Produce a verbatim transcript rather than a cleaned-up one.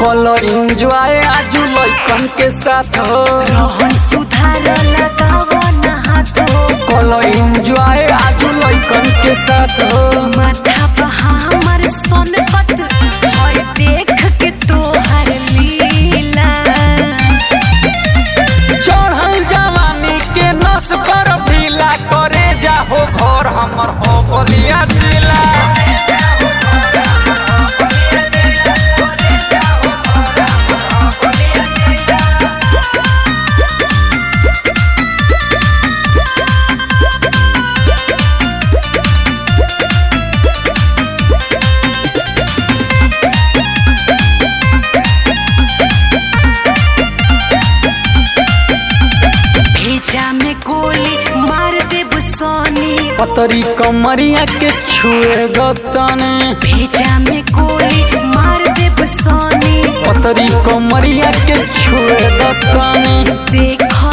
कलो एंजॉय आजू लइकन के साथ रोहन सुधार लगावो ना हाथ कलो एंजॉय आजू लइकन के साथ माथा बहा हमर सोनपत और देख के तोहर लीला चढ़ल जवानी के नस पर ढीला करे जाहो घर हमर हो बलिया जिला में गोली मार दे बुसानी पतरी कमरिया के छुए गतने भेजा में गोली मार दे बुसानी पतरी कमरिया के छुए गतने देखो